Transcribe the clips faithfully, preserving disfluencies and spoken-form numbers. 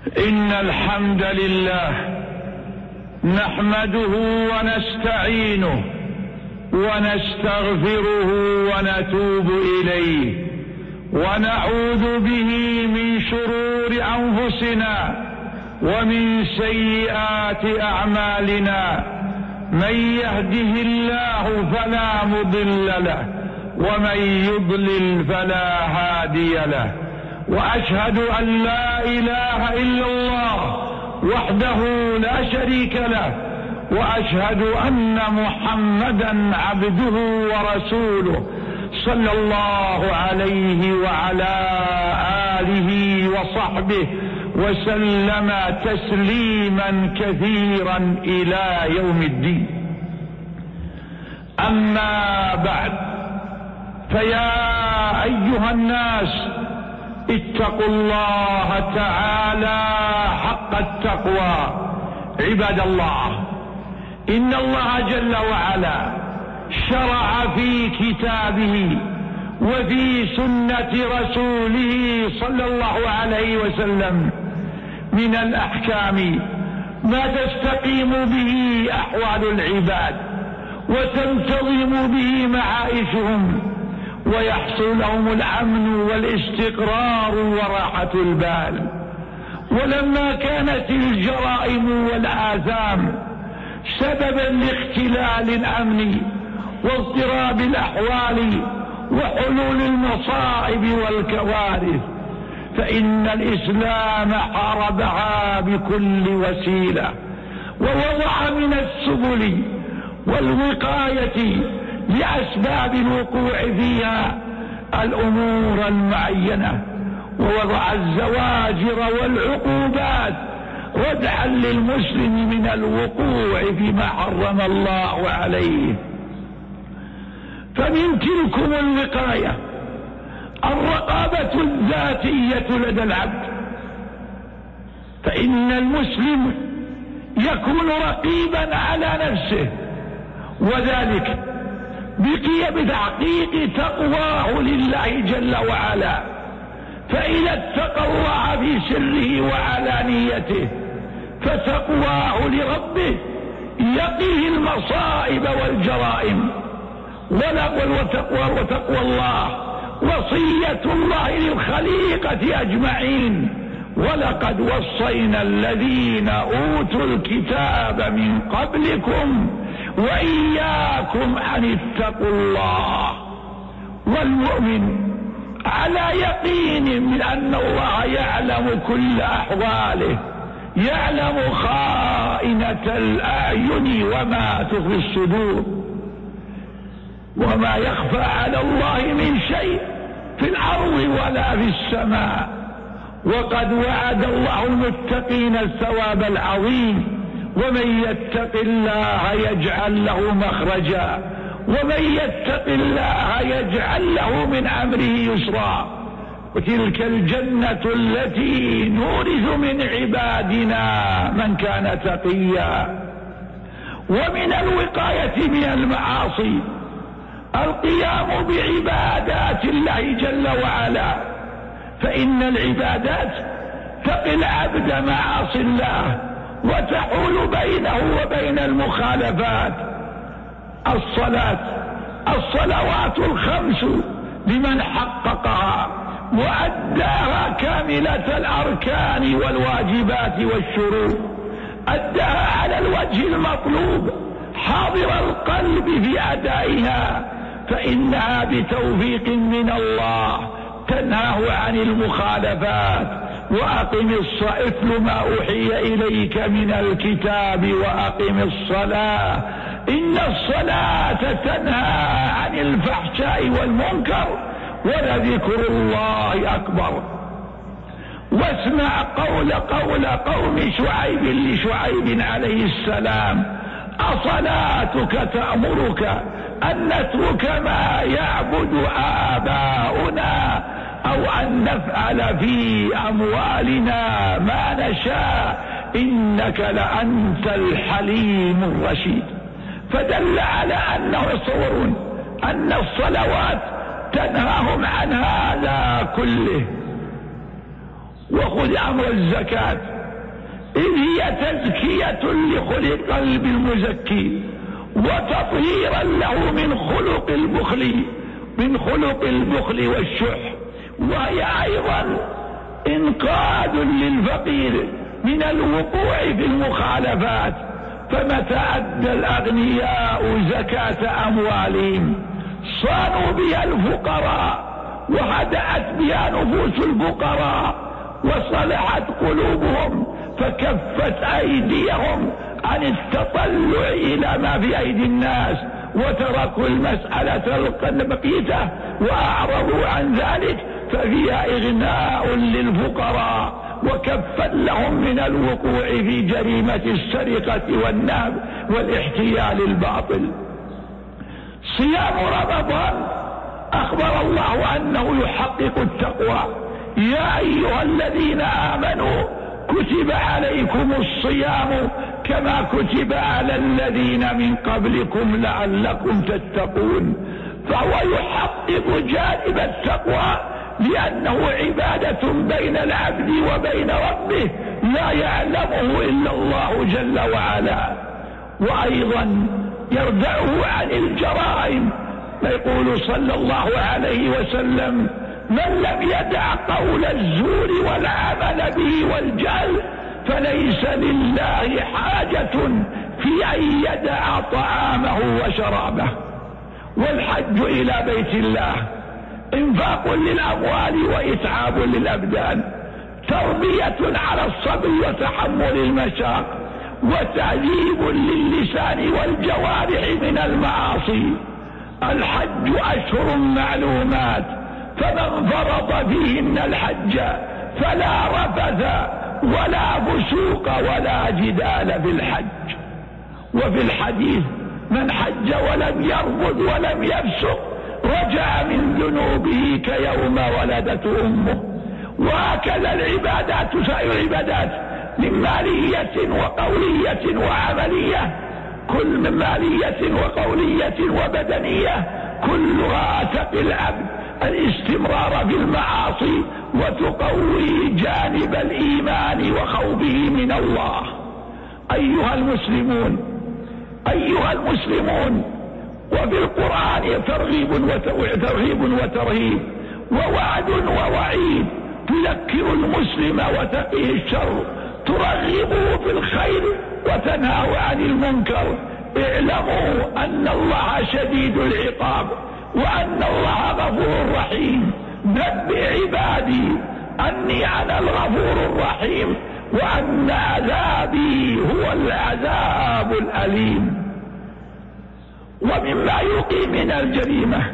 إن الحمد لله نحمده ونستعينه ونستغفره ونتوب إليه ونعوذ به من شرور أنفسنا ومن سيئات أعمالنا. من يهده الله فلا مضل له ومن يضلل فلا هادي له. وأشهد أن لا إله إلا الله وحده لا شريك له، وأشهد أن محمدا عبده ورسوله صلى الله عليه وعلى آله وصحبه وسلم تسليما كثيرا إلى يوم الدين. أما بعد، فيا أيها الناس اتقوا الله تعالى حق التقوى. عباد الله، إن الله جل وعلا شرع في كتابه وفي سنة رسوله صلى الله عليه وسلم من الأحكام ما تستقيم به أحوال العباد وتنتظم به معائشهم ويحصل لهم الأمن والاستقرار وراحة البال. ولما كانت الجرائم والآثام سببا لاختلال الأمن واضطراب الأحوال وحلول المصائب والكوارث، فإن الإسلام حاربها بكل وسيلة ووضع من السبل والوقاية لأسباب الوقوع فيها الأمور المعينة، ووضع الزواجر والعقوبات ردعا للمسلم من الوقوع فيما حرم الله عليه. فمن تلكم الوقاية الرقابة الذاتية لدى العبد، فإن المسلم يكون رقيبا على نفسه، وذلك بتحقيق تقواه لله جل وعلا. فإذا اتقى الله في سره وعلانيته فتقواه لربه يقيه المصائب والجرائم. وتقوى, وتقوى الله وصية الله للخليقة أجمعين. ولقد وصينا الذين أوتوا الكتاب من قبلكم وإياكم أن اتقوا الله. والمؤمن على يقين من أن الله يعلم كل أحواله، يعلم خائنة الأعين وما تخفي الصدور، وما يخفى على الله من شيء في الأرض ولا في السماء. وقد وعد الله المتقين الثواب العظيم. ومن يتق الله يجعل له مخرجا ومن يتق الله يجعل له من أمره يسرا. وتلك الجنة التي نورث من عبادنا من كان تقيا. ومن الوقاية من المعاصي القيام بعبادات الله جل وعلا، فإن العبادات تقي العبد معاصي الله وتحول بينه وبين المخالفات. الصلاة الصلوات الخمس لمن حققها وأداها كاملة الأركان والواجبات والشروط، أداها على الوجه المطلوب حاضر القلب في أدائها، فإنها بتوفيق من الله تنهى عن المخالفات. وأقم الصلاة اتل ما أوحي إليك من الكتاب وأقم الصلاة إن الصلاة تنهى عن الفحشاء والمنكر ولذكر الله أكبر. واسمع قول قول قوم شعيب لشعيب عليه السلام: أصلاتك تأمرك أن نترك ما يعبد آباؤنا أو أن نفعل في أموالنا ما نشاء إنك لأنت الحليم الرشيد. فدل على أنه يتصورون أن الصلوات تنهاهم عن هذا كله. وخذ أمر الزكاة إذ هي تزكية لخلق قلب المزكي وتطهيرا له من خلق البخل من خلق البخل والشح، وهي أيضا إنقاذ للفقير من الوقوع في المخالفات. فمتى أدى الأغنياء زكاة أموالهم صانوا بها الفقراء وهدأت بها نفوس الفقراء وصلحت قلوبهم، فكفت أيديهم عن التطلع إلى ما في أيدي الناس وتركوا المسألة البقيتة وأعرضوا عن ذلك، ففيها إغناء للفقراء وكفت لهم من الوقوع في جريمة السرقة والنهب والاحتيال الباطل. صيام رمضان أخبر الله أنه يحقق التقوى. يا أيها الذين آمنوا كتب عليكم الصيام كما كتب على الذين من قبلكم لعلكم تتقون. فهو يحقق جانب التقوى لأنه عبادة بين العبد وبين ربه لا يعلمه إلا الله جل وعلا. وأيضا يردعه عن الجرائم، يقول صلى الله عليه وسلم: من لم يدع قول الزور والعمل به والجهل فليس لله حاجة في أن يدع طعامه وشرابه. والحج إلى بيت الله انفاق للأموال وإتعاب للأبدان، تربية على الصبر وتحمل المشاق، وتعذيب للسان والجوارح من المعاصي. الحج أشهر معلومات، فمن فرض فيهن الحج فلا رفث ولا فسوق ولا جدال في الحج. وفي الحديث: من حج ولم يرفث ولم يفسق رجع من ذنوبه كيوم ولدته أمه. وهكذا العبادات سائر العبادات من مالية وقولية وعملية، كل من مالية وقولية وبدنية كلها تقي العبد الاستمرار في المعاصي وتقوي جانب الإيمان وخوفه من الله. أيها المسلمون أيها المسلمون وفي القرآن ترغيب وترغيب وترهيب ووعد ووعيد، تذكر المسلم وتقيه الشر، ترغبه في الخير وتنهى عن المنكر. اعلموا أن الله شديد العقاب وأن الله غفور رحيم. نبئ عبادي أني أنا الغفور الرحيم وأن عذابي هو العذاب الأليم. ومما يقي من الجريمة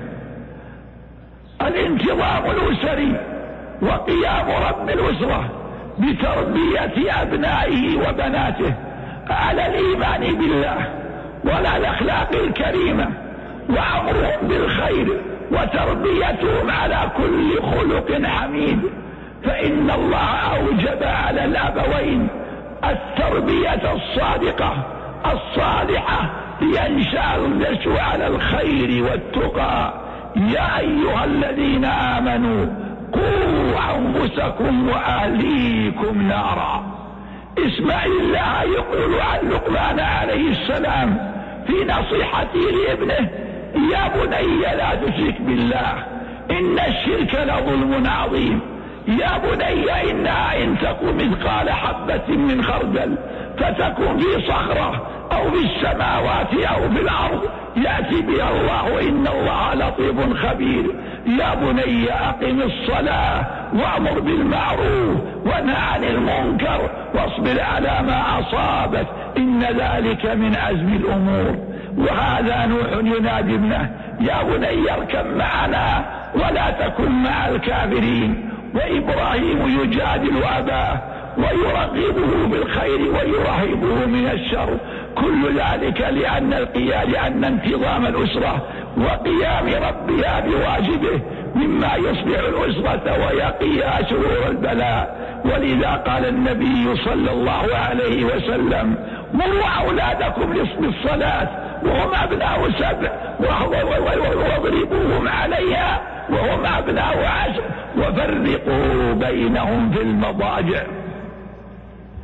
الانتظام الأسري وقيام رب الأسرة بتربية أبنائه وبناته على الإيمان بالله وعلى الأخلاق الكريمة وأمرهم بالخير وتربيتهم على كل خلق حميد. فإن الله أوجب على الأبوين التربية الصادقة الصالحة لينشأ النشء على الخير والتقى. يا أيها الذين آمنوا قوا أنفسكم وأهليكم نارا. اسمع الله يقول عن لقمان عليه السلام في نصيحته لابنه: يا بني لا تشرك بالله إن الشرك لظلم عظيم. يا بني إنها إن تكن مثقال حبة من خردل فتكن في صخرة أو في السماوات أو في الأرض يأتي بها الله إن الله لطيف خبير. يا بني أقم الصلاة وأمر بالمعروف وانهى عن المنكر واصبر على ما أصابك إن ذلك من عزم الأمور. وهذا نوح ينادي ابنه: يا بني اركب معنا ولا تكن مع الكافرين. وإبراهيم يجادل أباه ويرغبه بالخير ويرهبه من الشر. كل ذلك لأن القيام لأن انتظام الأسرة وقيام ربها بواجبه مما يصلح الأسرة ويقيها شرور البلاء. ولذا قال النبي صلى الله عليه وسلم: مروا أولادكم بالصلاة وهم أبناء سبع واضربوهم عليها وهم أبناء عشر وفرقوا بينهم في المضاجع.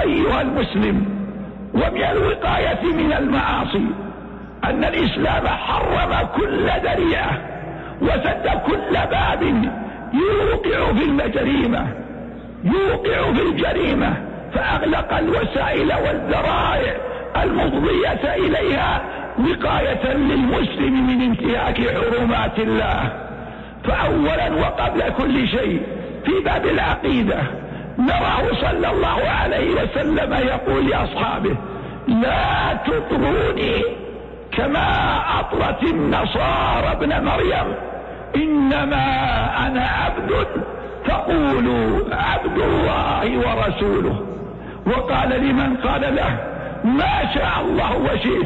أيها المسلم، ومن الوقاية من المعاصي أن الإسلام حرم كل ذريعة وسد كل باب يوقع في الجريمة يوقع في الجريمة فأغلق الوسائل والذرائع المفضية إليها وقاية للمسلم من انتهاك حرمات الله. فأولا وقبل كل شيء في باب العقيدة نراه صلى الله عليه وسلم يقول لأصحابه: لا تطروني كما أطرت النصارى ابن مريم، إنما أنا عبد فقولوا عبد الله ورسوله. وقال لمن قال له: ما شاء الله وشئت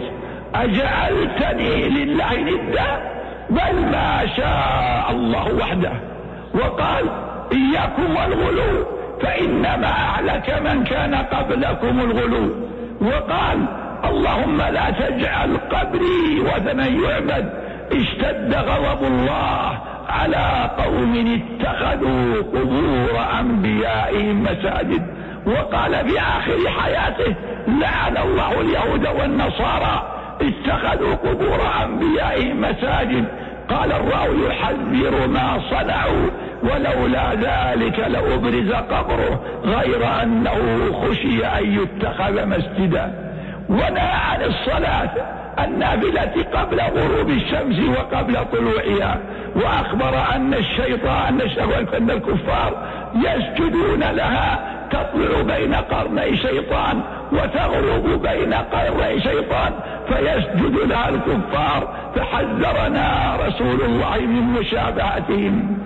أجعلتني لله ندا؟ بل ما شاء الله وحده. وقال: إياكم والغلو فإنما أهلك من كان قبلكم الغلو. وقال: اللهم لا تجعل قبري وثنا يعبد، اشتد غضب الله على قوم اتخذوا قبور أنبيائهم مساجد. وقال في آخر حياته: لعن الله اليهود والنصارى اتخذوا قبور أنبيائهم مساجد. قال الراوي: يحذر ما صنعوا ولولا ذلك لأبرز قبره، غير أنه خشي أن يتخذ مسجدا. ونهى عن الصلاة النافلة قبل غروب الشمس وقبل طلوعها، وأخبر أن الشيطان أن الكفار يسجدون لها، تطلع بين قرني شيطان وتغرب بين قرني شيطان فيسجد لها الكفار، فحذرنا رسول الله من مشابهتهم.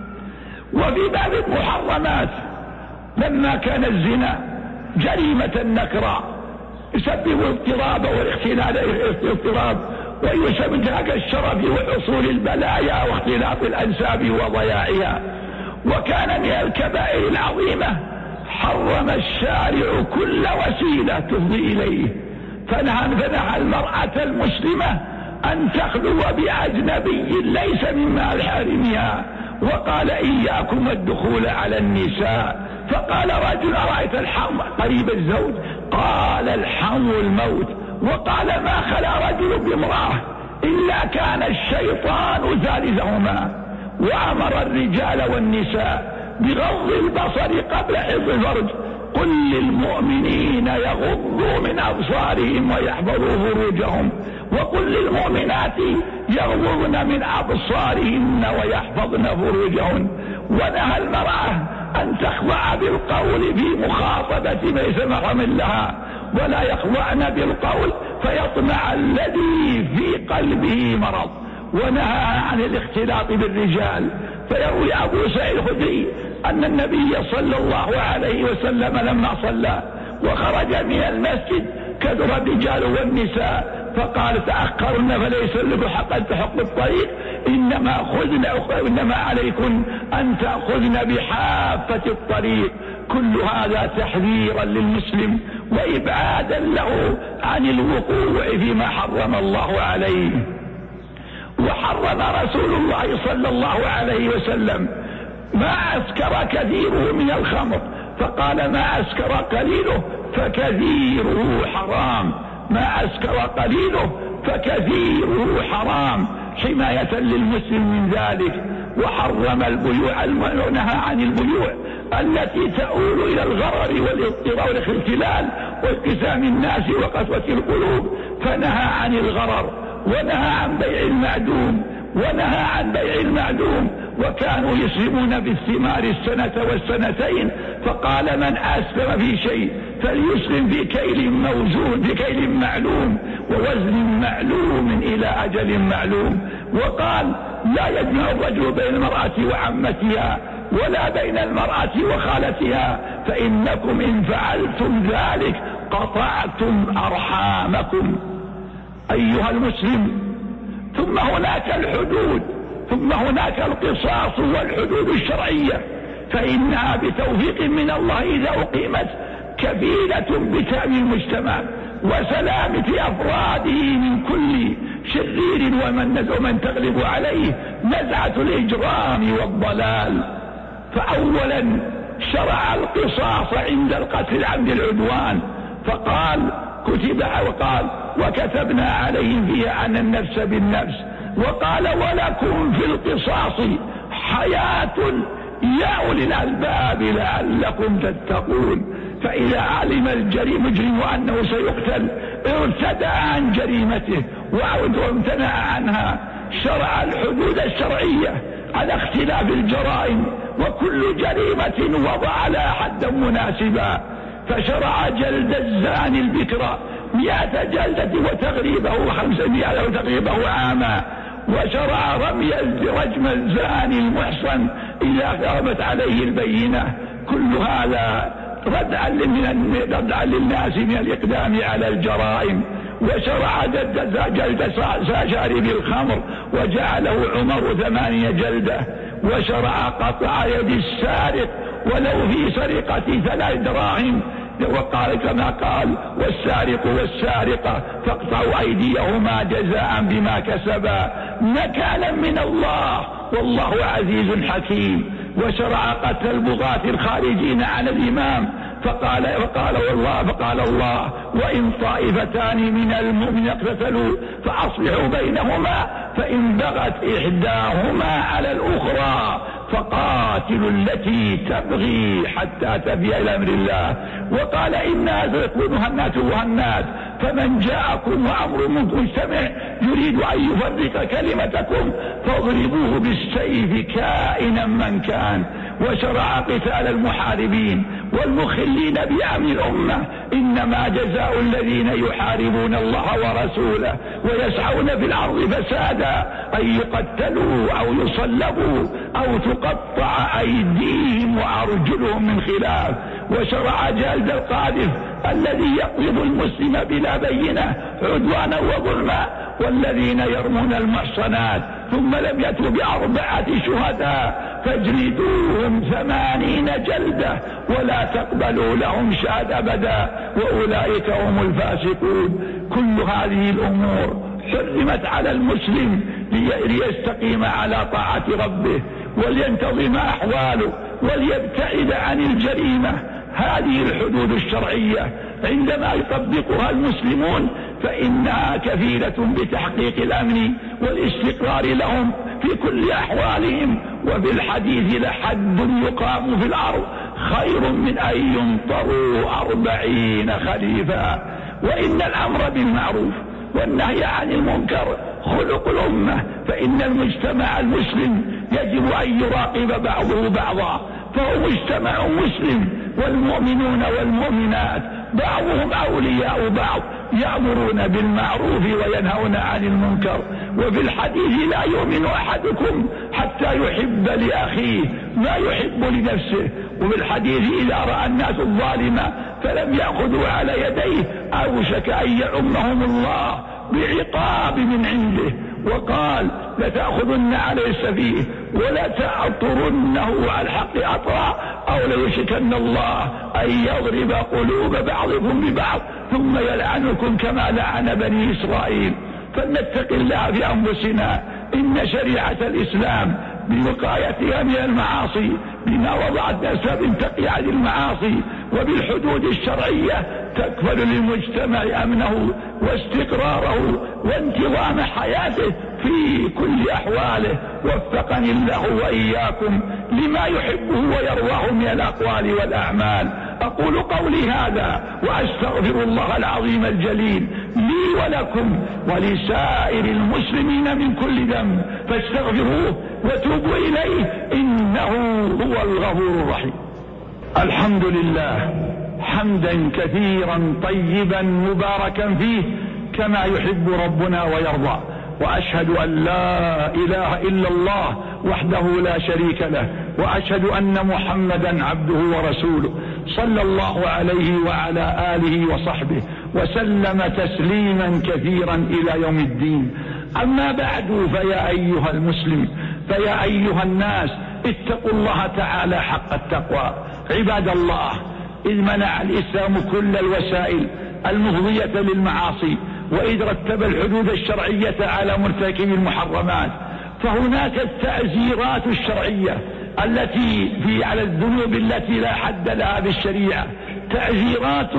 وفي باب المحرمات لما كان الزنا جريمة نكرة يسبب الاضطراب والاختلال الاضطراب ويسبب انتهاك الشرف وحصول البلايا واختلاط الأنساب وضياعها. وكان من الكبائر العظيمة حرم الشارع كل وسيلة تفضي إليه، فنهى فنهى المرأة المسلمة أن تخلو بأجنبي ليس مما حارمها. وقال: إياكم الدخول على النساء. فقال رجل: أرأيت الحم قريب الزوج؟ قال: الحم الموت. وقال: ما خلا رجل بامرأة إلا كان الشيطان ثالثهما. وأمر الرجال والنساء بغض البصر قبل حفظ الفرج. قل للمؤمنين يغضوا من أبصارهم ويحفظوا فروجهم، وقل للمؤمنات يغضضن من أبصارهن ويحفظن فروجهن. ونهى المرأة أن تخضع بالقول في مخاطبة ليس محرم لها، ولا يخضعن بالقول فيطمع الذي في قلبه مرض. ونهى عن الاختلاط بالرجال. فيروي أبو سعيد الخدري أن النبي صلى الله عليه وسلم لما صلى وخرج من المسجد كثر الرجال والنساء، فقال: تأخرن فليس لكم حقا تحق الطريق، إنما خذن إنما عليكن أن تأخذن بحافة الطريق. كل هذا تحذيرا للمسلم وإبعادا له عن الوقوع فيما حرم الله عليه. وحرم رسول الله صلى الله عليه وسلم ما أسكر كثيره من الخمر، فقال: ما أسكر قليله فكثيره حرام، ما أسكر قليله فكثيره حرام، حماية للمسلم من ذلك. وحرم البيوع، ونهى عن البيوع التي تؤول إلى الغرر والاضطرار والاختلال وانقسام الناس وقسوة القلوب، فنهى عن الغرر ونهى عن بيع المعدوم ونهى عن بيع المعدوم. وكانوا يسلمون بالثمار السنة والسنتين، فقال: من أسلم في شيء فليسلم في كيل موزون في كيل معلوم ووزن معلوم إلى أجل معلوم. وقال: لا يجمع الرجل بين المرأة وعمتها ولا بين المرأة وخالتها، فإنكم إن فعلتم ذلك قطعتم أرحامكم. أيها المسلم، ثم هناك الحدود، ثم هناك القصاص والحدود الشرعية، فإنها بتوفيق من الله إذا أقيمت كفيلة بتأمين المجتمع وسلامة أفراده من كل شرير ومن, ومن تغلب عليه نزعة الإجرام والضلال. فأولا شرع القصاص عند القتل عمد العدوان، فقال كتب وقال وكتبنا عليهم فيها أن النفس بالنفس، وقال ولكم في القصاص حياة يا أولي الألباب لعلكم تتقون. فإذا علم المجرم أنه سيقتل ارتدى عن جريمته وامتنع عنها، شرع الحدود الشرعية على اختلاف الجرائم، وكل جريمة وضع لها حدا مناسبا، فشرع جلد الزاني البكر مئة جلدة وتغريبه خمسمائة وتغريبه عاما، وشرع رمي رجم الزاني المحصن إذا قامت عليه البينة. كل هذا ردعا للناس من الإقدام على الجرائم. وشرع جلد شارب الخمر وجعله عمر ثمانية جلدة، وشرع قطع يد السارق ولو في سرقة ثلاث دراهم، وقال كما قال والسارق والسارقة فاقطعوا أيديهما جزاء بما كسبا نكالا من الله والله عزيز حكيم. وشرع قتل البغاة الخارجين على الإمام، فقال وقال الله فقال الله وإن طائفتان من المؤمنين اقتتلوا فأصلحوا بينهما فإن بغت إحداهما على الأخرى فقاتلوا التي تبغي حتى تفيء إلى أمر الله. وقال إنا سيكون هنات وهنات، فمن جاءكم وأمر منكم مجتمع يريد أن يفرق كلمتكم فاضربوه بالسيف كائنا من كان. وشرع قتال المحاربين والمخلين بأمن الأمة، إنما جزاء الذين يحاربون الله ورسوله ويسعون في الأرض فسادا أن يقتلوا أو يصلبوا أو تقطع أيديهم وأرجلهم من خلاف. وشرع جلد القاذف الذي يقذف المسلم بلا بينة عدوانا وظلما، والذين يرمون المحصنات ثم لم يأتوا بأربعة شهداء فاجلدوهم ثمانين جلدة ولا تقبلوا لهم شهادة أبدا وأولئك هم الفاسقون. كل هذه الأمور حرمت على المسلم ليستقيم على طاعة ربه ولينتظم أحواله وليبتعد عن الجريمة. هذه الحدود الشرعية عندما يطبقها المسلمون فإنها كفيلة بتحقيق الأمن والاستقرار لهم في كل أحوالهم. وفي الحديث لحد يقام في الأرض خير من أن ينطروا أربعين خليفا. وإن الأمر بالمعروف والنهي عن المنكر خلق الأمة، فإن المجتمع المسلم يجب أن يراقب بعضه بعضا، فهو مجتمع مسلم، والمؤمنون والمؤمنات بعضهم أولياء بعض يأمرون بالمعروف وينهون عن المنكر. وفي الحديث لا يؤمن أحدكم حتى يحب لأخيه ما يحب لنفسه. وفي الحديث إذا رأى الناس الظالمة فلم يأخذوا على يديه أوشك أن يعمهم الله بعقاب من عنده. وقال لتأخذن على السفيه ولا تعطرنه على الحق أطرا أو ليشكن الله أن يضرب قلوب بعضكم ببعض ثم يلعنكم كما لعن بني إسرائيل. فلنتق الله في أنفسنا، إن شريعة الإسلام بوقايتها من المعاصي بما وضعت أسباب تقي عن المعاصي وبالحدود الشرعية تكفل للمجتمع أمنه واستقراره وانتظام حياته في كل أحواله. وفقني الله وإياكم لما يحبه ويرضاه من الأقوال والأعمال. أقول قولي هذا وأستغفر الله العظيم الجليل لي ولكم ولسائر المسلمين من كل ذنب فاستغفروه وتوبوا إليه إنه هو الغفور الرحيم. الحمد لله حمدا كثيرا طيبا مباركا فيه كما يحب ربنا ويرضى، وأشهد أن لا إله إلا الله وحده لا شريك له، وأشهد أن محمدا عبده ورسوله صلى الله عليه وعلى آله وصحبه وسلم تسليما كثيرا إلى يوم الدين. أما بعد فيا أيها المسلم فيا أيها الناس اتقوا الله تعالى حق التقوى. عباد الله، إذ منع الإسلام كل الوسائل المفضية للمعاصي وإذ رتب الحدود الشرعية على مرتكب المحرمات، فهناك التعزيرات الشرعية التي في على الذنوب التي لا حد لها بالشريعة، تعزيرات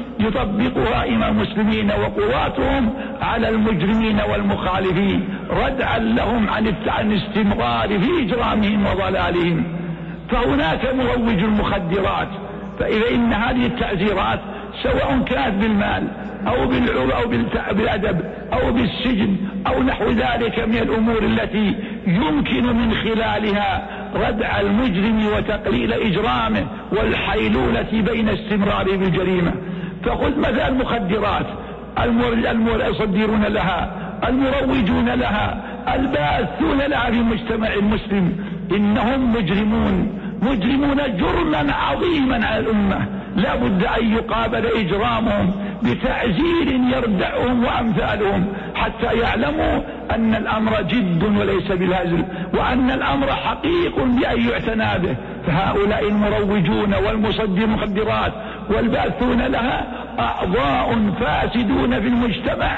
يطبقها إمام المسلمين وقواتهم على المجرمين والمخالفين ردعا لهم عن الاستمرار في إجرامهم وضلالهم. فهناك مروج المخدرات، فإذا إن هذه التعزيرات سواء كانت بالمال أو بالعلو أو بالأدب أو بالسجن أو نحو ذلك من الأمور التي يمكن من خلالها ردع المجرم وتقليل إجرامه والحيلولة بين استمراره بالجريمة. فخذ مثلا المخدرات، المصدرون لها، المروجون لها، الباثون لها في المجتمع المسلم، إنهم مجرمون مجرمون جرما عظيما على الأمة، لا بد أن يقابل إجرامهم بتعزير يردعهم وأمثالهم حتى يعلموا أن الأمر جد وليس بالهزل، وأن الأمر حقيق بأن يعتنى به. فهؤلاء المروجون والمصدرون المخدرات والباثون لها أعضاء فاسدون في المجتمع،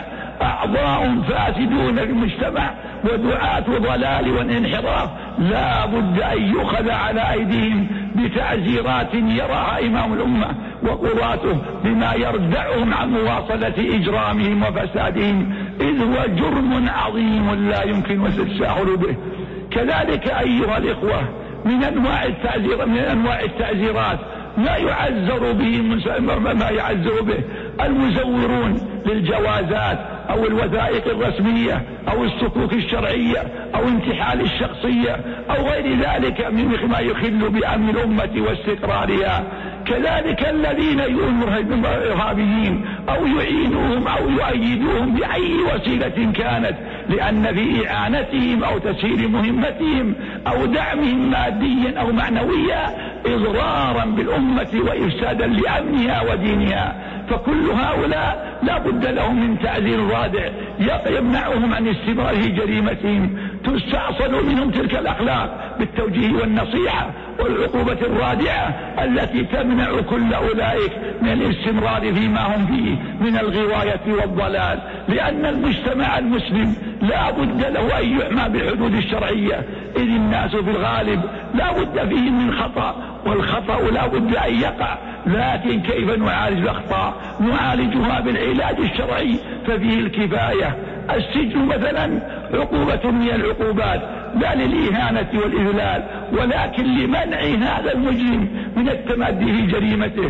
أعضاء فاسدون في المجتمع ودعاة ضلال وانحراف، لا بد أن يؤخذ على أيديهم بتعزيرات يراها إمام الأمة وقواته بما يردعهم عن مواصلة إجرامهم وفسادهم، إذ هو جرم عظيم لا يمكن التساهل به. كذلك أيها الإخوة من أنواع التعزير من أنواع التعزيرات ما يعزر به ما يعزر به المزورون للجوازات أو الوثائق الرسمية أو الصكوك الشرعية أو انتحال الشخصية أو غير ذلك مما يخل بأمن الأمة واستقرارها. كذلك الذين يؤمنون الإرهابيين أو يعينوهم أو يؤيدوهم بأي وسيلة كانت، لأن في إعانتهم أو تسهيل مهمتهم أو دعمهم ماديا أو معنويا إضرارا بالأمة وإفسادا لأمنها ودينها. فكل هؤلاء لا بد لهم من تعزير رادع يمنعهم عن استمرار جريمتهم، تستأصل منهم تلك الأخلاق بالتوجيه والنصيحة والعقوبة الرادعة التي تمنع كل أولئك من الاستمرار فيما هم فيه من الغواية والضلال. لأن المجتمع المسلم لا بد له أن يحمى بالحدود الشرعية، إذ الناس في الغالب لا بد فيه من خطأ، والخطأ لا بد أن يقع، لكن كيف نعالج الأخطاء؟ نعالجها بالعلاج الشرعي، ففيه الكفاية. السجن مثلا عقوبة من العقوبات لا للإهانة والإذلال، ولكن لمنع هذا المجرم من التمادي في جريمته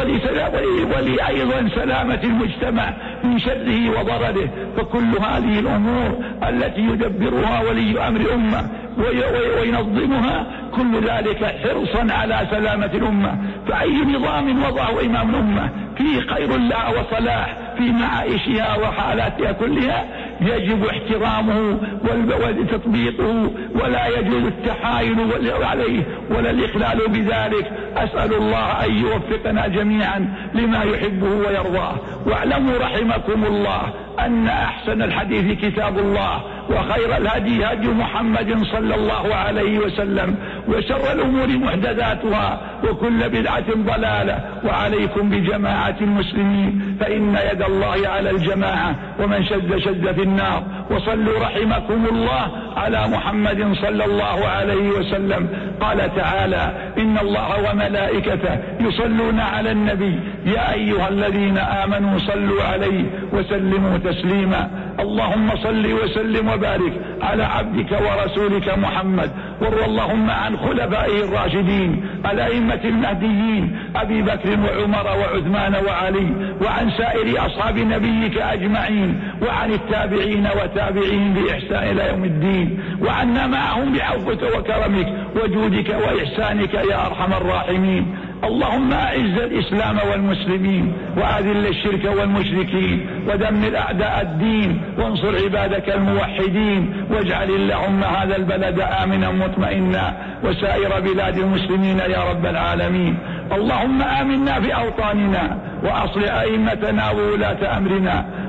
ولأيضا سلامة المجتمع من شره وضرره. فكل هذه الأمور التي يدبرها ولي أمر أمة وينظمها كل ذلك حرصا على سلامة الأمة. فأي نظام وضعه إمام الأمة فيه خير لها وصلاح في معائشها وحالاتها كلها يجب احترامه وتطبيقه، ولا يجوز التحايل عليه ولا الإخلال بذلك. أسأل الله أن يوفقنا جميعا لما يحبه ويرضاه. واعلموا رحمكم الله أن أحسن الحديث كتاب الله، وخير الهدي هدي محمد صلى الله عليه وسلم، وشر الأمور محدثاتها، وكل بدعة ضلالة. وعليكم بجماعة المسلمين فإن يد الله على الجماعة، ومن شد شد في النار. وصلوا رحمكم الله على محمد صلى الله عليه وسلم. قال تعالى: إن الله وملائكته يصلون على النبي يا أيها الذين آمنوا صلوا عليه وسلموا تسليما. اللهم صل وسلم وبارك على عبدك ورسولك محمد، وارض اللهم عن خلفائه الراشدين الأئمة المهديين أبي بكر وعمر وعثمان وعلي، وعن سائر أصحاب نبيك أجمعين، وعن التابعين وتابعين بإحسان إلى يوم الدين، وعنا معهم بعفوك وكرمك وجودك وإحسانك يا أرحم الراحمين. اللهم أعز الإسلام والمسلمين، وأذل الشرك والمشركين، ودمر أعداء الدين، وانصر عبادك الموحدين، واجعل اللهم هذا البلد آمنا مطمئنا، وسائر بلاد المسلمين يا رب العالمين. اللهم آمنا في أوطاننا، وأصلح أئمتنا وولاة أمرنا،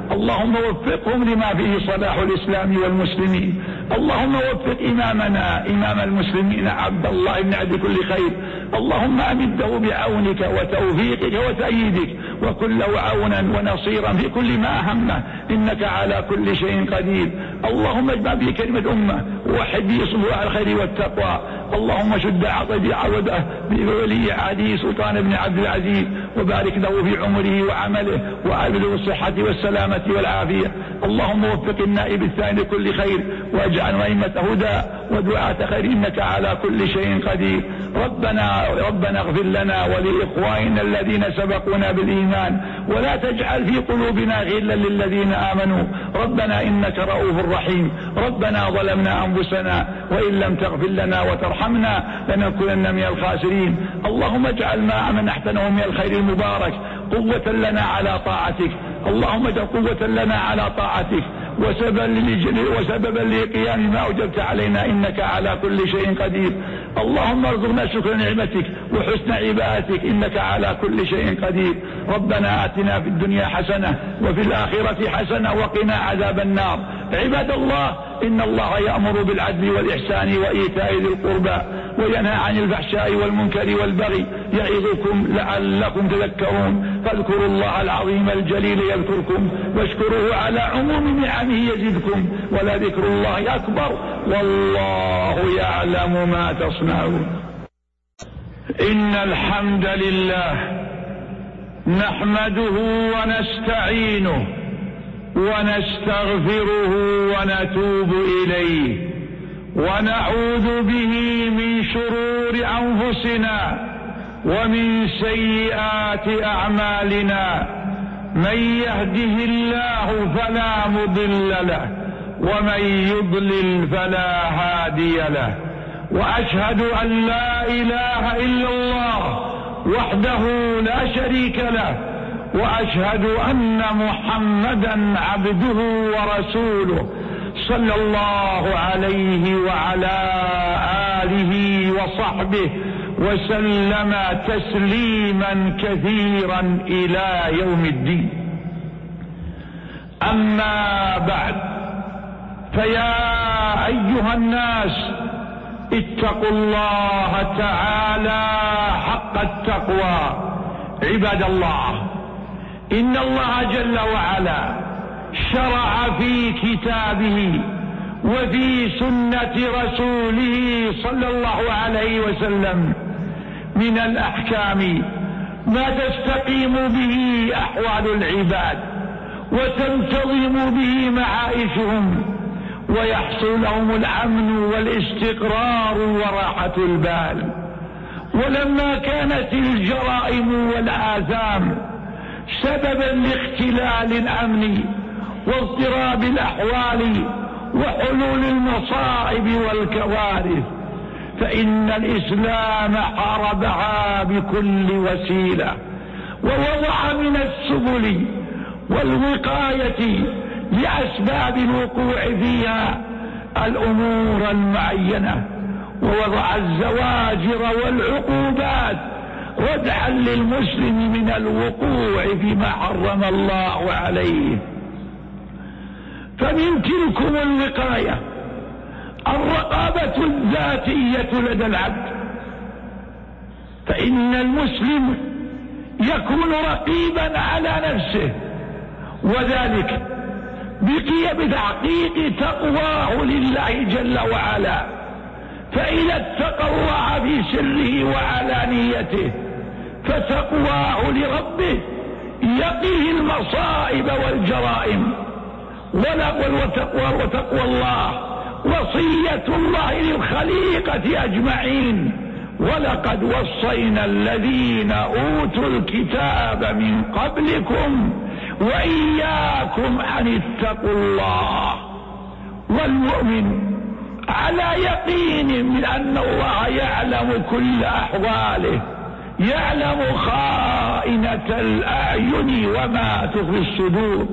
اللهم وفقهم لما فيه صلاح الإسلام والمسلمين. اللهم وفق إمامنا إمام المسلمين عبد الله بن عبد كل خير، اللهم أمده بعونك وتوفيقك وتأييدك، وكن له عونا ونصيرا في كل ما همه، إنك على كل شيء قدير. اللهم اجمع به كلمة أمة ووحد به صفوف الخير والتقوى. اللهم شد عضد عوده بولي عهده سلطان بن عبد العزيز، وبارك له في عمره وعمله، وأبلغ الصحة والسلامة والعافية. اللهم وفق النائب الثاني لكل خير، واجعل أئمة هدى ودعاة خير، إنك على كل شيء قدير. ربنا ربنا اغفر لنا ولإخواننا الذين سبقونا بالإيمان، ولا تجعل في قلوبنا غلا للذين آمنوا، ربنا إنك رؤوف رحيم. ربنا ظلمنا أنفسنا وإن لم تغفر لنا وترحمنا لنكونن من الخاسرين. اللهم اجعل ما منحتنا من الخير المبارك قوة لنا على طاعتك، اللهم اجعل قوة لنا على طاعتك وسببا لقيام ما أوجبت علينا، إنك على كل شيء قدير. اللهم ارزقنا شكر نعمتك وحسن عبادتك، إنك على كل شيء قدير. ربنا آتنا في الدنيا حسنة وفي الآخرة حسنة وقنا عذاب النار. عباد الله، إن الله يأمر بالعدل والإحسان وإيتاء ذي القربى وينهى عن الفحشاء والمنكر والبغي، يعظكم لعلكم تذكرون. فاذكروا الله العظيم الجليل يذكركم، واشكروه على عموم نعمه يزدكم، ولذكر الله أكبر، والله يعلم ما تصنعون. إن الحمد لله نحمده ونستعينه ونستغفره ونتوب إليه، ونعوذ به من شرور أنفسنا ومن سيئات أعمالنا. من يهده الله فلا مضل له، ومن يضلل فلا هادي له. وأشهد أن لا إله إلا الله وحده لا شريك له، وأشهد أن محمدا عبده ورسوله، صلى الله عليه وعلى آله وصحبه وسلم تسليما كثيرا إلى يوم الدين. أما بعد، فيا أيها الناس اتقوا الله تعالى حق التقوى. عباد الله، إن الله جل وعلا شرع في كتابه وفي سنة رسوله صلى الله عليه وسلم من الأحكام ما تستقيم به أحوال العباد وتنتظم به معائشهم، ويحصل لهم الأمن والاستقرار وراحة البال. ولما كانت الجرائم والآثام سببا لاختلال الأمن واضطراب الأحوال وحلول المصائب والكوارث، فإن الإسلام حاربها بكل وسيلة، ووضع من السبل والوقاية لأسباب الوقوع فيها الأمور المعينة، ووضع الزواجر والعقوبات ردعا للمسلم من الوقوع فيما حرم الله عليه. فمن تلكم الوقاية الرقابة الذاتية لدى العبد، فإن المسلم يكون رقيبا على نفسه، وذلك بتحقيق تقواه لله جل وعلا. فإذا اتقى الله في سره وعلانيته فتقواه لربه يقيه المصائب والجرائم. وتقوى, وتقوى الله وصية الله للخليقة أجمعين. ولقد وصينا الذين أوتوا الكتاب من قبلكم وإياكم أن اتقوا الله. والمؤمن على يقين من أن الله يعلم كل أحواله، يعلم خائنة الأعين وما تخفي الصدور،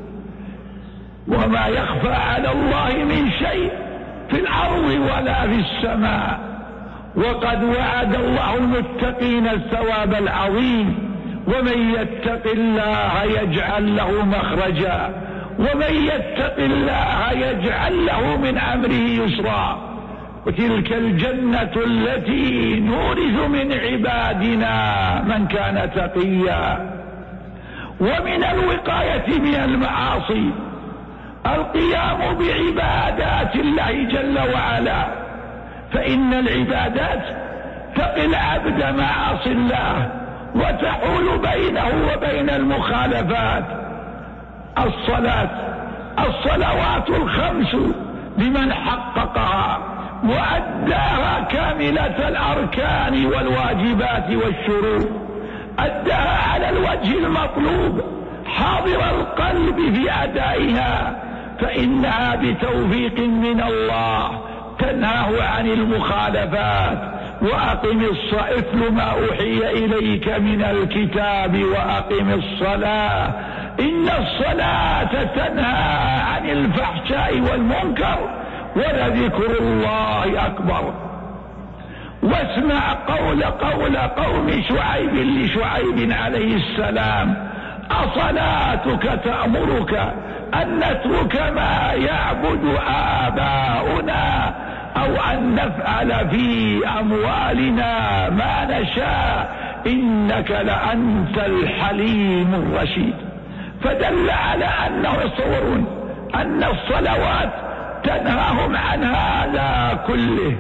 وما يخفى على الله من شيء في الأرض ولا في السماء. وقد وعد الله المتقين الثواب العظيم، ومن يتق الله يجعل له مخرجا ومن يتق الله يجعل له من أمره يسرا وتلك الجنة التي نورث من عبادنا من كان تقيا. ومن الوقاية من المعاصي القيام بعبادات الله جل وعلا، فإن العبادات تقي العبد معاصي الله وتحول بينه وبين المخالفات. الصلاة الصلوات الخمس لمن حققها وأداها كاملة الأركان والواجبات والشروط، أداها على الوجه المطلوب حاضر القلب في أدائها، فإنها بتوفيق من الله تنهاه عن المخالفات. وأقم الصلاة اتل ما أوحي إليك من الكتاب وأقم الصلاة إن الصلاة تنهى عن الفحشاء والمنكر ولذكر الله أكبر. واسمع قول قول قوم شعيب لشعيب عليه السلام: أصلاتك تأمرك أن نترك ما يعبد آباؤنا أو أن نفعل في أموالنا ما نشاء إنك لأنت الحليم الرشيد. فدل على أنه يتصورون أن الصلوات تنهاهم عن هذا كله.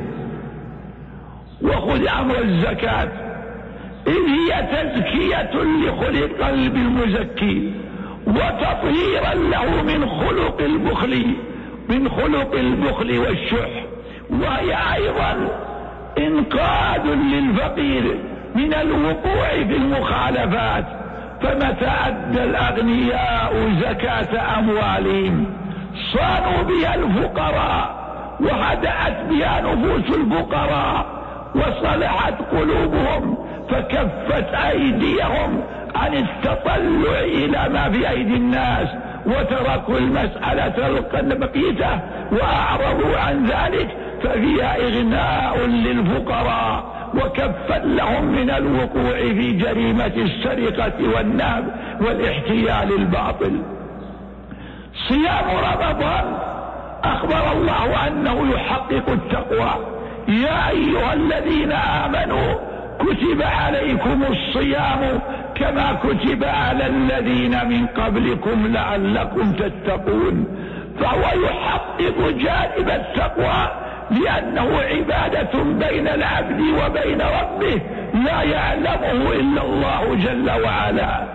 وخذ أمر الزكاة إذ هي تزكية لخلق قلب المزكي وتطهيرا له من خلق البخل من خلق البخل والشح، وهي أيضا إنقاذ للفقير من الوقوع في المخالفات. فمتى أدى الأغنياء زكاة أموالهم صانوا بها الفقراء وهدأت بها نفوس الفقراء وصلحت قلوبهم، فكفت أيديهم عن التطلع إلى ما في أيدي الناس وتركوا المسألة البقية وأعرضوا عن ذلك، ففيها إغناء للفقراء وكفت لهم من الوقوع في جريمة السرقة والنهب والاحتيال الباطل. صيام رمضان أخبر الله أنه يحقق التقوى: يا أيها الذين آمنوا كتب عليكم الصيام كما كتب على الذين من قبلكم لعلكم تتقون. فهو يحقق جانب التقوى لأنه عبادة بين العبد وبين ربه لا يعلمه إلا الله جل وعلا.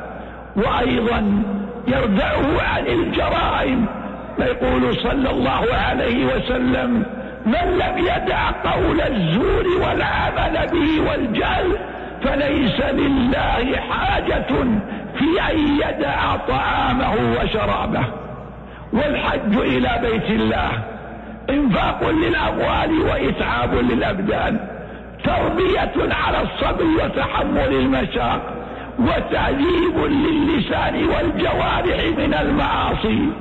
وأيضا يردعه عن الجرائم، يقول صلى الله عليه وسلم: من لم يدع قول الزور والعمل به والجهل فليس لله حاجة في أن يدع طعامه وشرابه. والحج إلى بيت الله انفاق للأموال وإتعاب للأبدان، تربية على الصبر وتحمل المشاق، وتعذيب للسان والجوارح من المعاصي.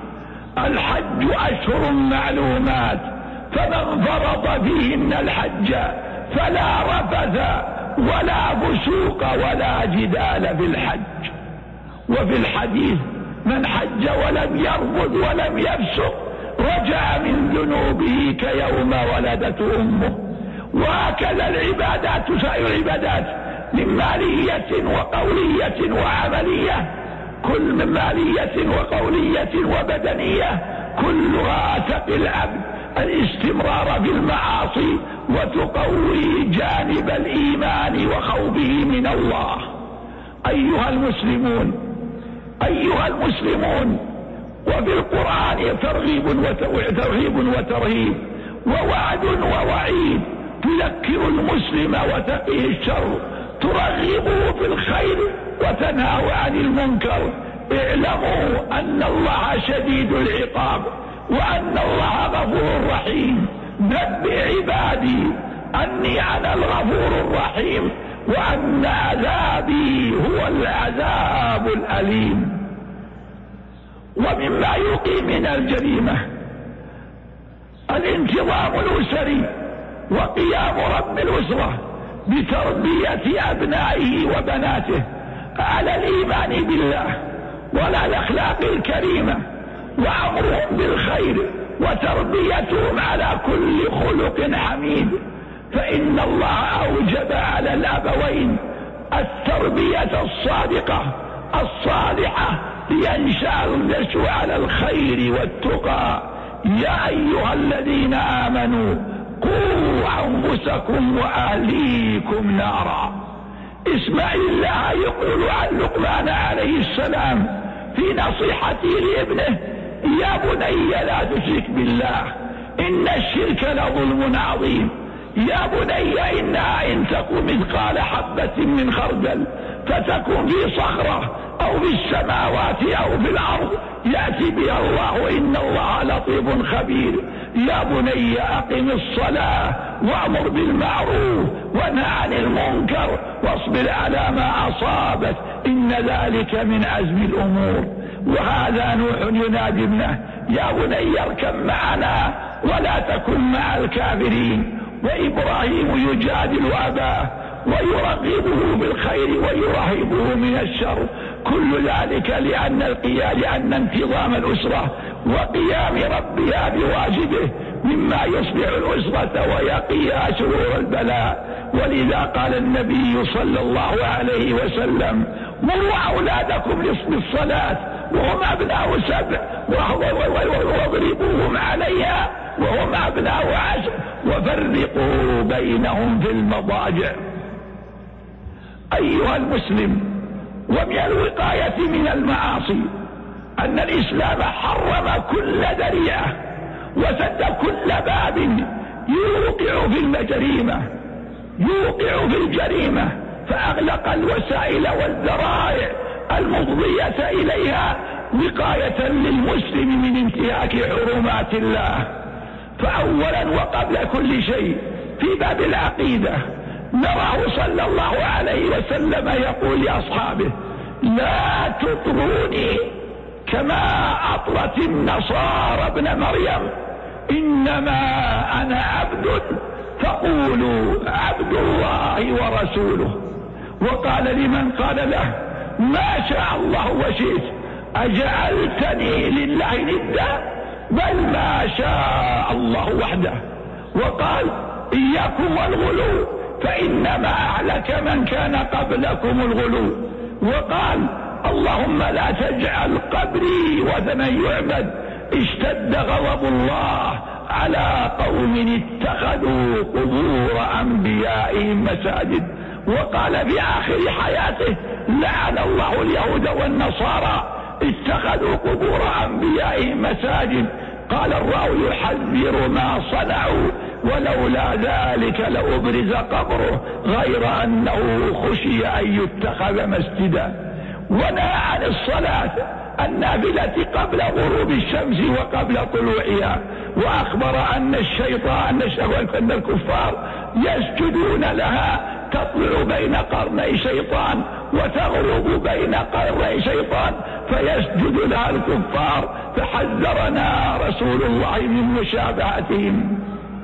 الحج أشهر معلومات، فمن فرض فيهن الحج فلا رفث ولا فسوق ولا جدال في الحج. وفي الحديث: من حج ولم يرفث ولم يفسق رجع من ذنوبه كيوم ولدته أمه. وهكذا العبادات سائر العبادات من مالية وقولية وعملية، كل من مالية وقولية وبدنية كلها تقي العبد الاستمرار في المعاصي وتقوي جانب الإيمان وخوفه من الله. أيها المسلمون أيها المسلمون وفي القرآن ترغيب وترهيب وترهيب ووعد ووعيد، تذكر المسلم وتقيه الشر، ترغبه في الخير وتنهى عن المنكر. اعلموا أن الله شديد العقاب وأن الله غفور رحيم. نبئ عبادي أني أنا الغفور الرحيم وأن عذابي هو العذاب الأليم. ومما يقي من الجريمة الانتظام الأسري وقيام رب الأسرة بتربية أبنائه وبناته على الإيمان بالله ولا الأخلاق الكريمة، وأمرهم بالخير وتربيتهم على كل خلق حميد. فإن الله أوجب على الأبوين التربية الصادقة الصالحة لينشأ النشء على الخير والتقى. يا أيها الذين آمنوا قوا أنفسكم وأهليكم نارا. اسماعيل الله يقول عن لقمان عليه السلام في نصيحته لابنه: يا بني لا تشرك بالله إن الشرك لظلم عظيم. يا بني إنها إن تكن مثقال حبة من خردل فتكن في صخرة أو في السماوات أو في الأرض يأتي بها الله إن الله لطيف خبير. يا بني أقم الصلاة وأمر بالمعروف وانه عن المنكر واصبر على ما أصابك إن ذلك من عزم الأمور. وهذا نوح ينادي ابنه: يا بني اركب معنا ولا تكن مع الكافرين. وإبراهيم يجادل أباه ويرغبه بالخير ويرهبه من الشر. كل ذلك لأن القيام لأن انتظام الأسرة وقيام ربها بواجبه مما يصلح الأسرة ويقيها شرور البلاء. ولذا قال النبي صلى الله عليه وسلم: مروا أولادكم بالصلاة وهم أبناء سبع واضربوهم عليها وهم أبناء عشر وفرقوا بينهم في المضاجع. أيها المسلم، ومن الوقاية من المعاصي أن الإسلام حرم كل ذريعة وسد كل باب يوقع في الجريمة يوقع في الجريمة فأغلق الوسائل والذرائع المفضية إليها وقاية للمسلم من انتهاك حرمات الله. فأولا وقبل كل شيء في باب العقيدة نراه صلى الله عليه وسلم يقول لأصحابه: لا تطروني كما أطرت النصارى ابن مريم، إنما أنا عبد فقولوا عبد الله ورسوله. وقال لمن قال له: ما شاء الله وشئت أجعلتني لله ندا؟ بل ما شاء الله وحده. وقال: إياكم والغلو فإنما أهلك من كان قبلكم الغلو. وقال: اللهم لا تجعل قبري وثنا يعبد. اشتد غضب الله على قوم اتخذوا قبور أنبيائهم مساجد. وقال في آخر حياته: لعن الله اليهود والنصارى اتخذوا قبور أنبيائهم مساجد. قال الراوي: يحذر ما صنعوا ولولا ذلك لأبرز قبره غير أنه خشي أن يتخذ مسجدا. ونهى عن الصلاة النافلة قبل غروب الشمس وقبل طلوعها، وأخبر أن الشيطان أن الكفار يسجدون لها تطلع بين قرني شيطان وتغرب بين قرني شيطان فيسجد لها الكفار. فحذرنا رسول الله من مشابهتهم.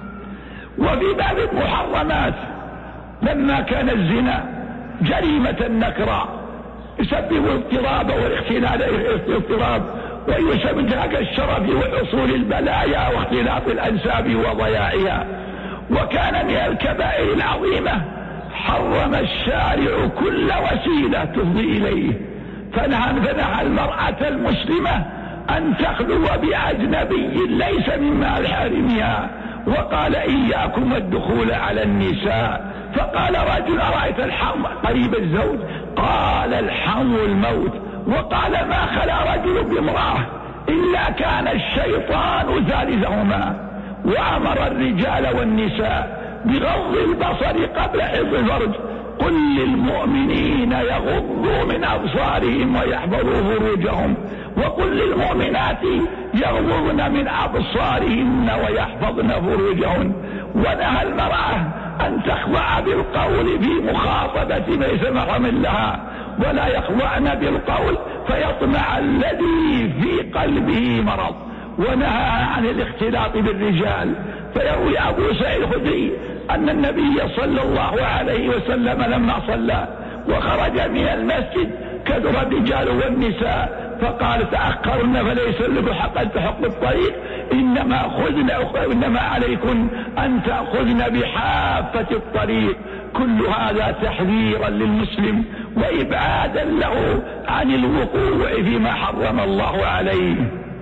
وفي باب المحرمات لما كان الزنا جريمة نكرة يسبب الاضطراب والاختلال الاضطراب ويسبب انتهاك الشرف وحصول البلايا واختلاط الأنساب وضياعها. وكان من الكبائر العظيمة حرم الشارع كل وسيلة تفضي إليه، فنهى فنهى المرأة المسلمة أن تخلو بأجنبي ليس مما حرمها. وقال: إياكم الدخول على النساء. فقال رجل: أرأيت الحم قريب الزوج؟ قال: الحم الموت. وقال: ما خلا رجل بامرأة إلا كان الشيطان ثالثهما. وأمر الرجال والنساء بغض البصر قبل حفظ الفرج. قل للمؤمنين يغضوا من أبصارهم ويحفظوا فروجهم، وقل للمؤمنات يغضضن من أبصارهن ويحفظن فروجهن. ونهى المرأة أن تخضع بالقول في مخاطبة ليس محرم لها، ولا يخضعن بالقول فيطمع الذي في قلبه مرض. ونهى عن الاختلاط بالرجال. فيروي أبو سعيد الخدري أن النبي صلى الله عليه وسلم لما صلى وخرج من المسجد كثر الرجال والنساء، فقال تأخرن فليس لكم حق أن تحق الطريق، إنما خذن إنما عليكم أن تأخذن بحافة الطريق. كل هذا تحذيرا للمسلم وإبعادا له عن الوقوع فيما حرم الله عليه.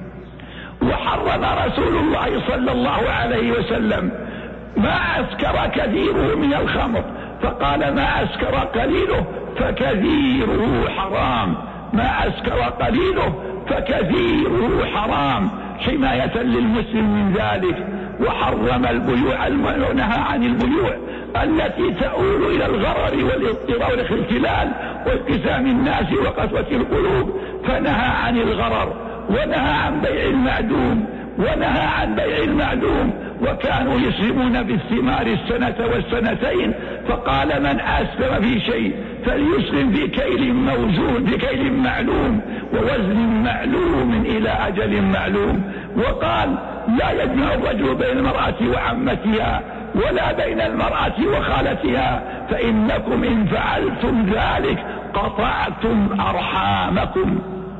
وحرم رسول الله صلى الله عليه وسلم ما أسكر كثيره من الخمر، فقال ما أسكر قليله فكثيره حرام، ما أسكر قليله فكثيره حرام، حماية للمسلم من ذلك. وحرم البيوع، ونهى عن البيوع التي تؤول إلى الغرر والاضطرار والاختلال وانقسام الناس وقسوة القلوب، فنهى عن الغرر ونهى عن بيع المعدوم ونهى عن بيع المعدوم. وكانوا يسلمون بالثمار السنة والسنتين، فقال من أسلم في شيء فليسلم في كيل موزون بكيل معلوم ووزن معلوم إلى أجل معلوم. وقال لا يجمع الرجل بين المرأة وعمتها ولا بين المرأة وخالتها، فإنكم إن فعلتم ذلك قطعتم أرحامكم.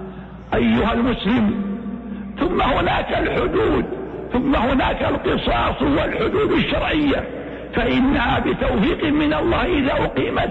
أيها المسلم، ثم هناك الحدود، ثم هناك القصاص والحدود الشرعية، فإنها بتوفيق من الله إذا أقيمت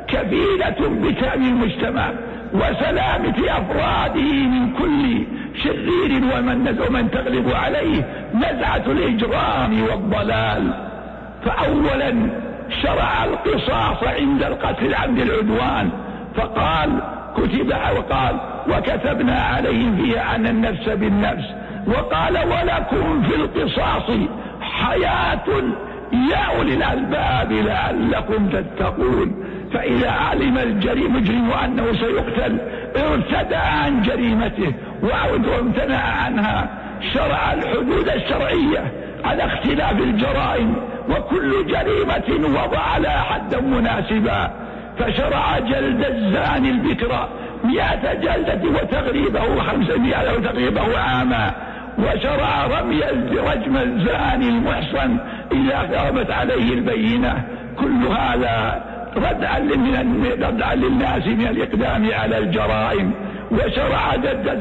كفيلة بتأمين المجتمع وسلامة أفراده من كل شرير ومن, ومن تغلب عليه نزعة الإجرام والضلال. فأولا شرع القصاص عند القتل عمد العدوان، فقال كتب وقال وكتبنا عليهم فيها أن النفس بالنفس، وقال ولكم في القصاص حياة يا أولي الألباب لعلكم تتقون. فإذا علم المجرم أنه سيقتل ارتدى عن جريمته وامتنع عنها. شرع الحدود الشرعية على اختلاف الجرائم، وكل جريمة وضع لها حدا مناسبا. فشرع جلد الزاني البكر مئة جلدة وتغريبه خمسمائة وتغريبه عاما، وشرع رمي رجم الزاني المحصن إذا غابت عليه البينة. كل هذا ردعا للناس من الإقدام على الجرائم. وشرع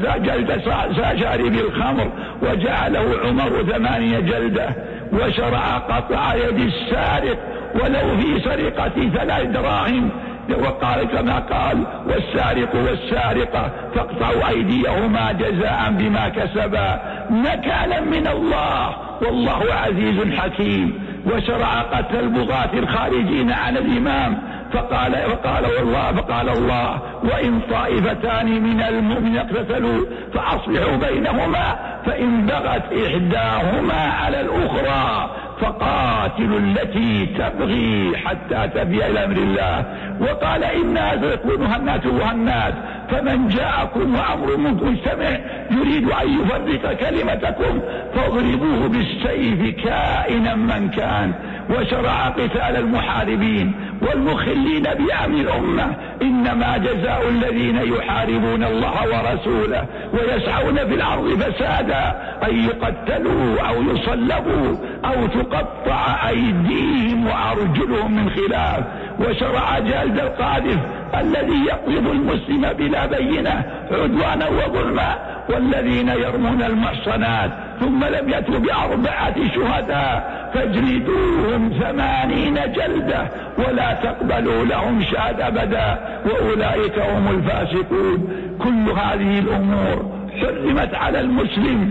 جلد شارب الخمر وجعله عمر ثمانية جلدة. وشرع قطع يد السارق ولو في سرقة ثلاث دراهم، وقال كما قال والسارق والسارقة فاقطعوا أيديهما جزاء بما كسبا نكالا من الله والله عزيز حكيم. وشرع قتل البغاة الخارجين على الإمام، فقال وقال الله فقال الله وإن طائفتان من المؤمنين اقتتلوا فأصلحوا بينهما فإن بغت إحداهما على الأخرى فقاتلوا التي تبغي حتى تفيء إلى أمر الله. وقال إنها ستكون هنات وهنات، فمن جاءكم وأمر مجتمع يريد أن يفرق كلمتكم فاضربوه بالسيف كائنا من كان. وشرع قتال المحاربين والمخلين بأمن الأمة، إنما جزاء الذين يحاربون الله ورسوله ويسعون في الأرض فسادا أن يقتلوا أو يصلبوا أو تقطع أيديهم وأرجلهم من خلاف. وشرع جلد القاذف الذي يقذف المسلم بلا بينة عدوانا وظلما، والذين يرمون المحصنات ثم لم يأتوا بأربعة شهداء فاجلدوهم ثمانين جلدة ولا تقبلوا لهم شهادة أبدا وأولئك هم الفاسقون. كل هذه الأمور حرمت على المسلم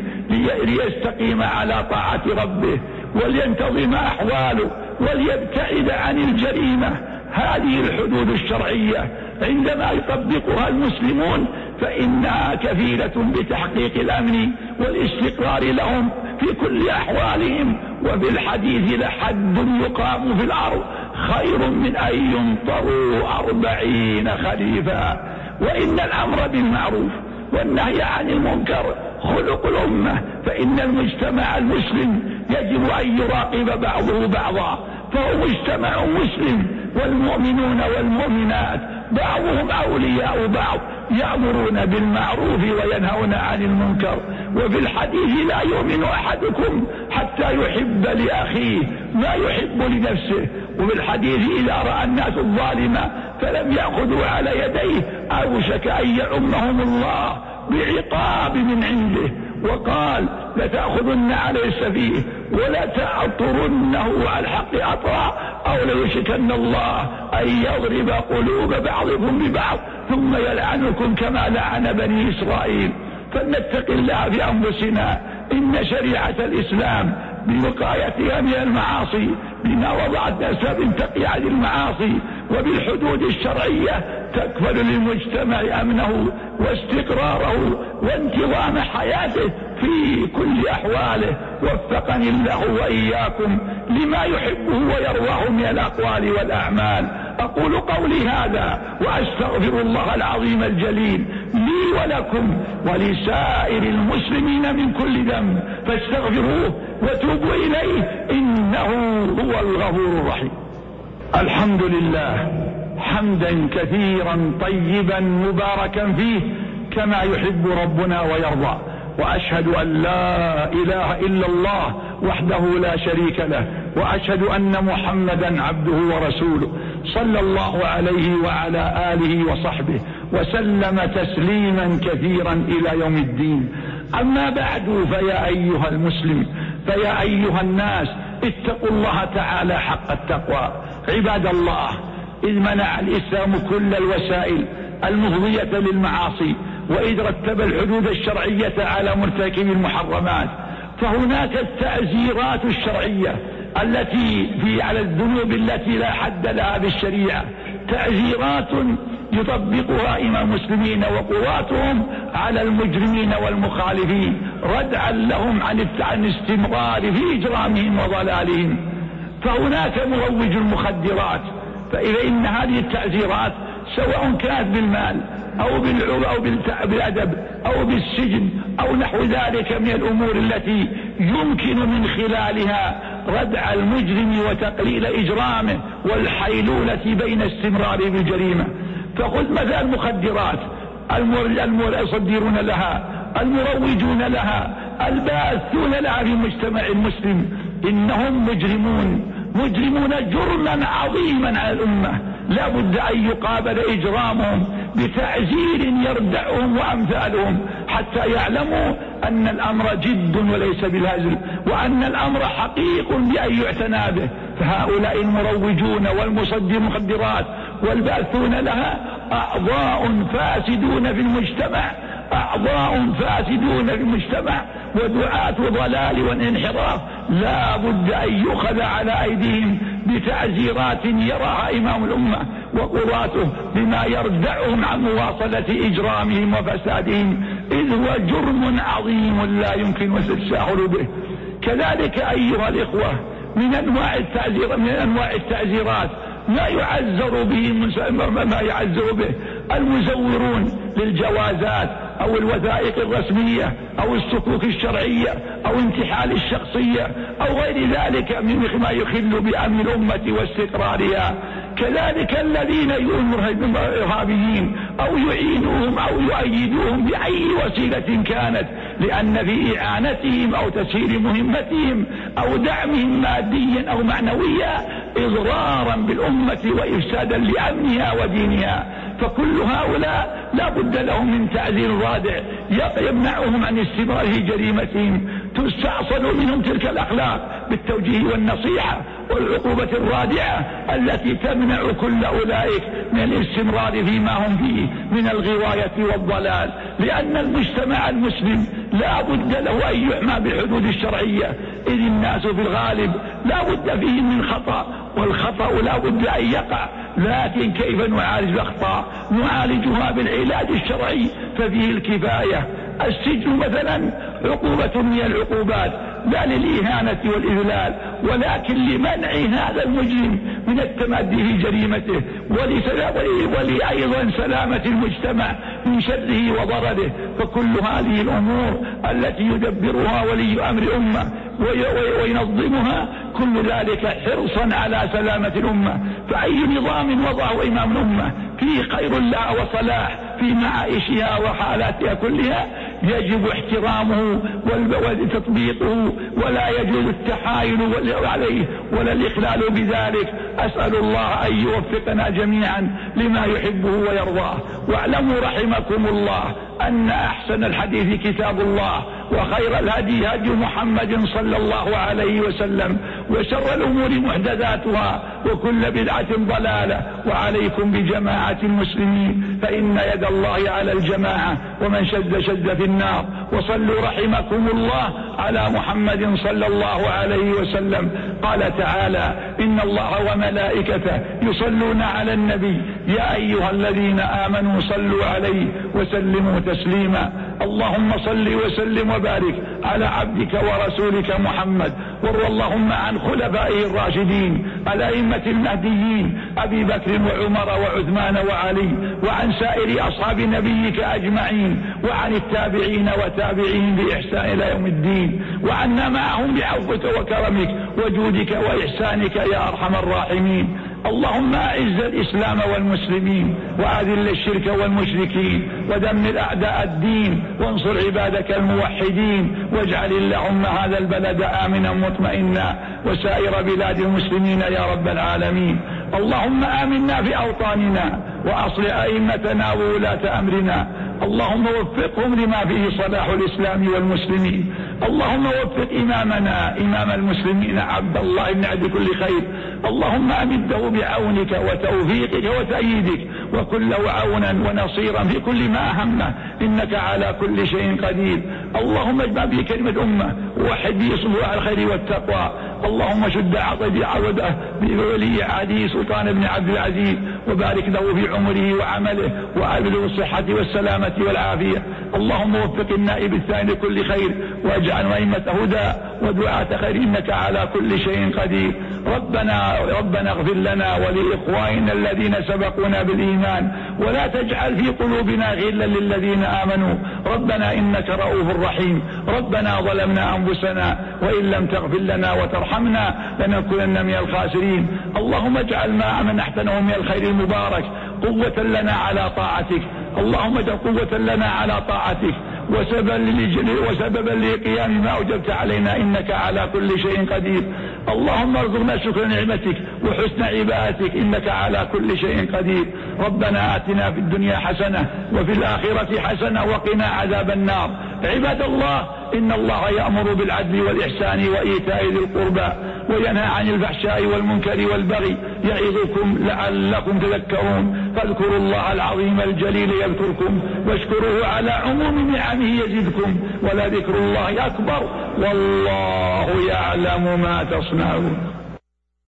ليستقيم على طاعة ربه ولينتظم أحواله وليبتعد عن الجريمة. هذه الحدود الشرعية عندما يطبقها المسلمون فإنها كفيلة بتحقيق الأمن والاستقرار لهم في كل أحوالهم. وفي الحديث لحد يقام في الأرض خير من أن ينطروا أربعين خليفا. وإن الأمر بالمعروف والنهي عن المنكر خلق الأمة، فإن المجتمع المسلم يجب أن يراقب بعضه بعضا، فهو مجتمع مسلم والمؤمنون والمؤمنات بعضهم أولياء بعض، يأمرون بالمعروف وينهون عن المنكر. وفي الحديث لا يؤمن أحدكم حتى يحب لأخيه ما يحب لنفسه. وفي الحديث إذا رأى الناس الظالم فلم يأخذوا على يديه أوشك أن يعمهم الله بعقاب من عنده. وقال لتأخذن على السفيه ولا تعطرنه على الحق أطرا أو ليشكن الله أن يضرب قلوب بعضكم ببعض ثم يلعنكم كما لعن بني إسرائيل. فلنتق الله في أنفسنا، إن شريعة الإسلام بوقايتها من المعاصي بما وضعت أسباب تقي عن المعاصي وبالحدود الشرعية تكفل للمجتمع أمنه واستقراره وانتظام حياته في كل أحواله. وفقني الله وإياكم لما يحبه ويرضاه من الأقوال والأعمال. أقول قولي هذا وأستغفر الله العظيم الجليل لي ولكم ولسائر المسلمين من كل ذنب فاستغفروه وتوبوا إليه إنه هو الغفور الرحيم. الحمد لله حمدا كثيرا طيبا مباركا فيه كما يحب ربنا ويرضى، وأشهد أن لا إله إلا الله وحده لا شريك له، وأشهد أن محمدا عبده ورسوله صلى الله عليه وعلى آله وصحبه وسلم تسليما كثيرا إلى يوم الدين. أما بعد فيا أيها المسلم فيا أيها الناس اتقوا الله تعالى حق التقوى. عباد الله، إذ منع الإسلام كل الوسائل المفضية للمعاصي وإذ رتب الحدود الشرعية على مرتكب المحرمات، فهناك التعزيرات الشرعية التي في على الذنوب التي لا حد لها بالشريعة، تعزيرات يطبقها إمام المسلمين وقواتهم على المجرمين والمخالفين ردعا لهم عن الاستمرار في إجرامهم وضلالهم. فهناك مروج المخدرات، فإذا إن هذه التعزيرات سواء كانت بالمال أو بالعرض أو بالأدب أو بالسجن أو نحو ذلك من الأمور التي يمكن من خلالها ردع المجرم وتقليل إجرامه والحيلولة بين استمراره بالجريمة. فخذ مثلا المخدرات، المصدرون لها، المروجون لها، الباثون لها في المجتمع المسلم، إنهم مجرمون مجرمون جرما عظيما على الأمة، لا بد أن يقابل إجرامهم بتعزير يردعهم وأمثالهم حتى يعلموا أن الأمر جد وليس بالهزل، وأن الأمر حقيق بأن يعتنى به. فهؤلاء المروجون والمصدرون المخدرات والباثون لها أعضاء فاسدون في المجتمع، أعضاء فاسدون في المجتمع ودعاة ضلال وانحراف، لا بد أن يؤخذ على أيديهم بتعزيرات يراها إمام الأمة وقواته بما يردعهم عن مواصلة إجرامهم وفسادهم، إذ هو جرم عظيم لا يمكن التساهل به. كذلك أيها الإخوة، من أنواع التعزير من أنواع التعزيرات ما يعزر به ما يعزر به المزورون للجوازات أو الوثائق الرسمية أو الصكوك الشرعية أو انتحال الشخصية أو غير ذلك مما يخل بأمن الأمة واستقرارها. كذلك الذين يؤمنون الإرهابيين أو يعينوهم أو يؤيدوهم بأي وسيلة كانت، لأن في إعانتهم أو تسهيل مهمتهم أو دعمهم ماديا أو معنويا إضرارا بالأمة وإفسادا لأمنها ودينها. فكل هؤلاء لا بد لهم من تعزير رادع يمنعهم عن استمرار جريمتهم، تستأصل منهم تلك الأخلاق بالتوجيه والنصيحة والعقوبة الرادعة التي تمنع كل أولئك من الاستمرار فيما هم فيه من الغواية والضلال. لأن المجتمع المسلم لا بد له أن يحمى بالحدود الشرعية، إذ الناس في الغالب لا بد فيه من خطأ، والخطأ لا بد أن يقع، لكن كيف نعالج الأخطاء؟ نعالجها بالعلاج الشرعي ففيه الكفاية. السجن مثلا عقوبة من العقوبات لا للإهانة والإذلال، ولكن لمنع هذا المجرم من التمادي في جريمته ولأيضا سلامة المجتمع من شره وضرره. فكل هذه الأمور التي يدبرها ولي أمر أمة وينظمها، كل ذلك حرصا على سلامة الأمة. فأي نظام وضعه إمام الأمة فيه خير لها وصلاح في معايشها وحالاتها كلها يجب احترامه وتطبيقه، ولا يجوز التحايل عليه ولا الإخلال بذلك. أسأل الله أن يوفقنا جميعا لما يحبه ويرضاه. واعلموا رحمكم الله أن أحسن الحديث كتاب الله، وخير الهدي هدي محمد صلى الله عليه وسلم، وشر الأمور محدثاتها، وكل بدعة ضلالة. وعليكم بجماعة المسلمين فإن يد الله على الجماعة، ومن شد شد في النار. وصلوا رحمكم الله على محمد صلى الله عليه وسلم. قال تعالى: إن الله وملائكته يصلون على النبي يا أيها الذين آمنوا صلوا عليه وسلموا تسليما. اللهم صل وسلم وبارك على عبدك ورسولك محمد، وارض اللهم عن خلفائه الراشدين الأئمة المهديين أبي بكر وعمر وعثمان وعلي، وعن سائر أصحاب نبيك أجمعين، وعن التابعين وتابعين بإحسان إلى يوم الدين، وعنا معهم بعفوك وكرمك وجودك وإحسانك يا أرحم الراحمين. اللهم أعز الإسلام والمسلمين، وأذل الشرك والمشركين، ودمر أعداء الدين، وانصر عبادك الموحدين، واجعل اللهم هذا البلد آمنا مطمئنا، وسائر بلاد المسلمين يا رب العالمين. اللهم آمنا في أوطاننا، وأصلح أئمتنا وولاة أمرنا. اللهم وفقهم لما فيه صلاح الإسلام والمسلمين. اللهم وفق إمامنا إمام المسلمين عبد الله بن عبد كل خير. اللهم أمده بعونك وتوفيقك وتأييدك، وكن له عونا ونصيرا في كل ما همه، إنك على كل شيء قدير. اللهم اجمع به كلمة أمة، ووحد به صفوف الخير والتقوى. اللهم شد عضد عوده بولي عهده سلطان بن عبد العزيز، وبارك له في عمره وعمله، وأبلغ الصحة والسلامة والعافية. اللهم وفق النائب الثاني لكل خير، واجعل أئمة هدى ودعاة خير، إنك على كل شيء قدير. ربنا ربنا اغفر لنا ولإخواننا الذين سبقونا بالإيمان، ولا تجعل في قلوبنا غلا للذين آمنوا. ربنا إنك رؤوف رحيم. ربنا ظلمنا أنفسنا، وإن لم تغفر لنا وترحمنا لنكونن من الخاسرين. اللهم اجعل ما منحتنا من الخير المبارك قوة لنا على طاعتك. اللهم اجعل قوة لنا على طاعتك، وسببا لقيام ما أوجبت علينا، إنك على كل شيء قدير. اللهم ارزقنا شكر نعمتك وحسن عبادتك، إنك على كل شيء قدير. ربنا آتنا في الدنيا حسنة وفي الآخرة حسنة وقنا عذاب النار. عباد الله، إن الله يأمر بالعدل والإحسان وإيتاء ذي القربى، وينهى عن الفحشاء والمنكر والبغي، يعظكم لعلكم تذكرون. فاذكروا الله العظيم الجليل يذكركم، واشكروه على عموم نعمه يزدكم، ولذكر الله أكبر، والله يعلم ما تصنعون.